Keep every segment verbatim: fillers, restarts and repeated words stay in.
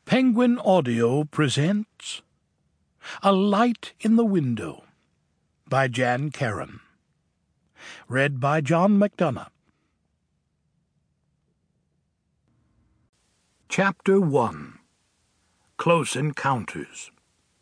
Penguin Audio presents A Light in the Window by Jan Karon. Read by John McDonough. Chapter one. Close Encounters.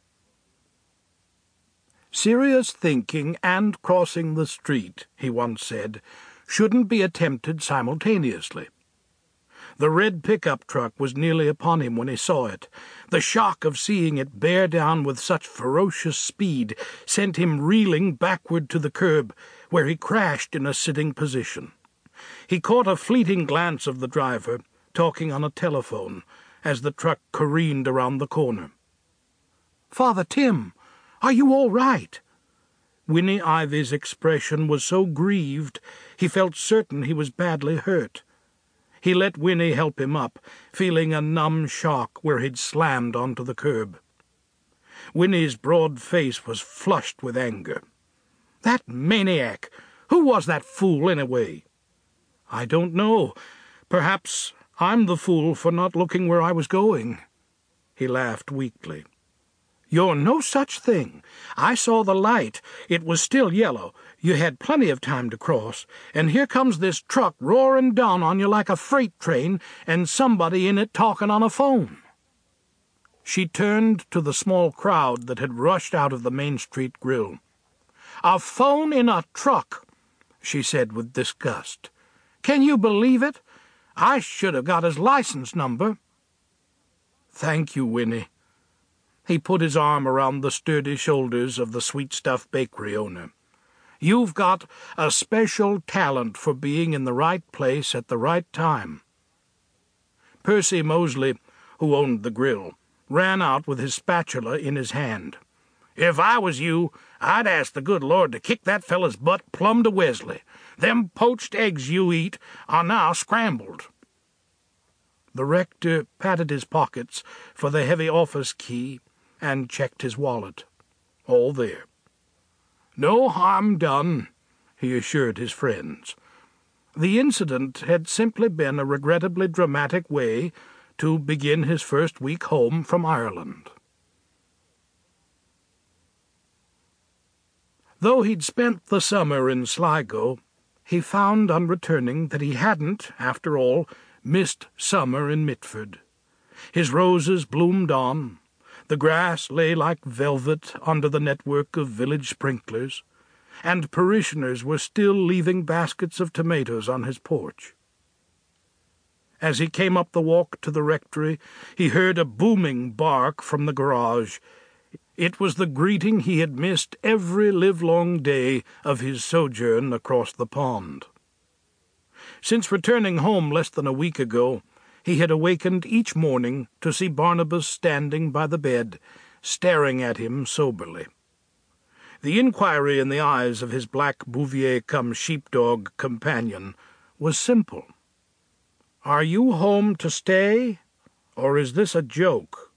Serious thinking and crossing the street, he once said, shouldn't be attempted simultaneously. The red pickup truck was nearly upon him when he saw it. The shock of seeing it bear down with such ferocious speed sent him reeling backward to the curb, where he crashed in a sitting position. He caught a fleeting glance of the driver, talking on a telephone, as the truck careened around the corner. "Father Tim, are you all right?" Winnie Ivy's expression was so grieved he felt certain he was badly hurt. He let Winnie help him up, feeling a numb shock where he'd slammed onto the curb. Winnie's broad face was flushed with anger. "That maniac! Who was that fool, anyway?" "I don't know. Perhaps I'm the fool for not looking where I was going." He laughed weakly. "You're no such thing. I saw the light. It was still yellow. You had plenty of time to cross, and here comes this truck roaring down on you like a freight train, and somebody in it talking on a phone." She turned to the small crowd that had rushed out of the Main Street grill. "A phone in a truck," she said with disgust. "Can you believe it? I should have got his license number." "Thank you, Winnie." He put his arm around the sturdy shoulders of the Sweet Stuff Bakery owner. "You've got a special talent for being in the right place at the right time." Percy Mosley, who owned the grill, ran out with his spatula in his hand. "If I was you, I'd ask the good Lord to kick that fella's butt plumb to Wesley. Them poached eggs you eat are now scrambled." The rector patted his pockets for the heavy office key and checked his wallet. All there. "No harm done," he assured his friends. The incident had simply been a regrettably dramatic way to begin his first week home from Ireland. Though he'd spent the summer in Sligo, he found on returning that he hadn't, after all, missed summer in Mitford. His roses bloomed on. The grass lay like velvet under the network of village sprinklers, and parishioners were still leaving baskets of tomatoes on his porch. As he came up the walk to the rectory, he heard a booming bark from the garage. It was the greeting he had missed every livelong day of his sojourn across the pond. Since returning home less than a week ago, he had awakened each morning to see Barnabas standing by the bed, staring at him soberly. The inquiry in the eyes of his black Bouvier-cum-sheepdog companion was simple. "Are you home to stay, or is this a joke?"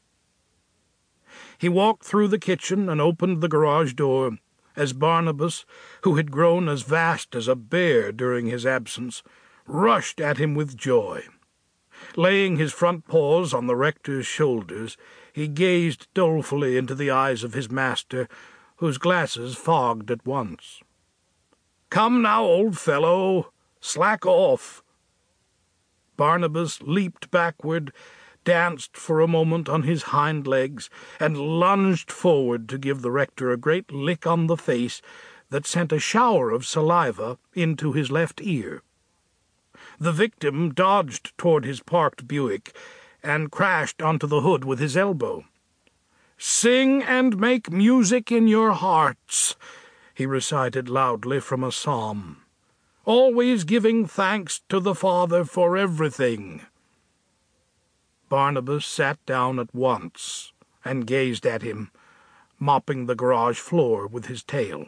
He walked through the kitchen and opened the garage door, as Barnabas, who had grown as vast as a bear during his absence, rushed at him with joy. Laying his front paws on the rector's shoulders, he gazed dolefully into the eyes of his master, whose glasses fogged at once. "Come now, old fellow, slack off." Barnabas leaped backward, danced for a moment on his hind legs, and lunged forward to give the rector a great lick on the face that sent a shower of saliva into his left ear. The victim dodged toward his parked Buick and crashed onto the hood with his elbow. "Sing and make music in your hearts," he recited loudly from a psalm. "Always giving thanks to the Father for everything." Barnabas sat down at once and gazed at him, mopping the garage floor with his tail.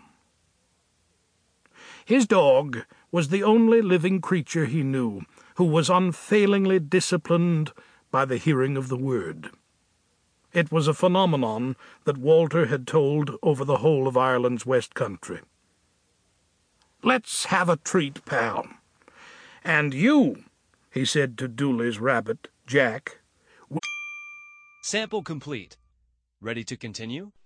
His dog was the only living creature he knew who was unfailingly disciplined by the hearing of the word. It was a phenomenon that Walter had told over the whole of Ireland's West Country. "Let's have a treat, pal. And you," he said to Dooley's rabbit, Jack, Sample complete. Ready to continue?